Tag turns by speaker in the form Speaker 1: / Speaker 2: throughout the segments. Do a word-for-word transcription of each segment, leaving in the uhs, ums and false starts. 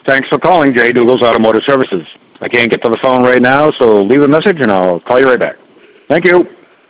Speaker 1: Thanks for calling Jay Douglas Automotive Services. I can't get to the phone right now, so leave a message and I'll call you right back. Thank you.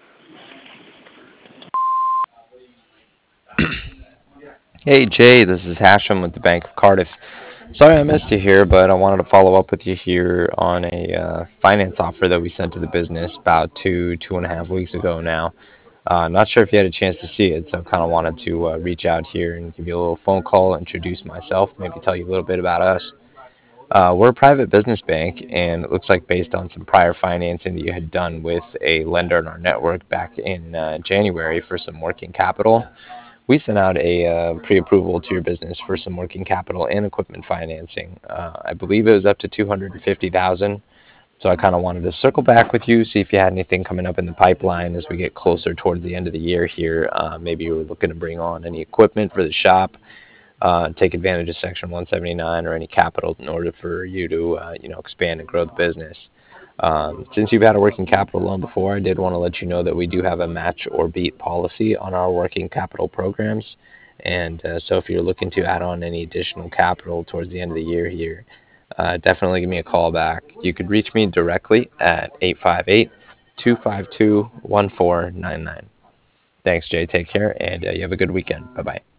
Speaker 2: Hey Jay, this is Hashem with the Bank of Cardiff. Sorry I missed you here, but I wanted to follow up with you here on a uh, finance offer that we sent to the business about two, two and a half weeks ago now. Uh, not sure if you had a chance to see it, so kind of wanted to uh, reach out here and give you a little phone call, introduce myself, maybe tell you a little bit about us. Uh, we're a private business bank, and it looks like based on some prior financing that you had done with a lender in our network back in uh, January for some working capital, we sent out a uh, pre-approval to your business for some working capital and equipment financing. Uh, I believe it was up to two hundred fifty thousand dollars. So I kind of wanted to circle back with you, see if you had anything coming up in the pipeline as we get closer towards the end of the year here. Uh, maybe you were looking to bring on any equipment for the shop, uh, take advantage of Section one seventy-nine or any capital in order for you to, uh, you know, expand and grow the business. Um, since you've had a working capital loan before, I did want to let you know that we do have a match or beat policy on our working capital programs. And uh, so if you're looking to add on any additional capital towards the end of the year here, uh, definitely give me a call back. You could reach me directly at eight five eight, two five two, one four nine nine. Thanks, Jay. Take care, and uh, you have a good weekend. Bye bye.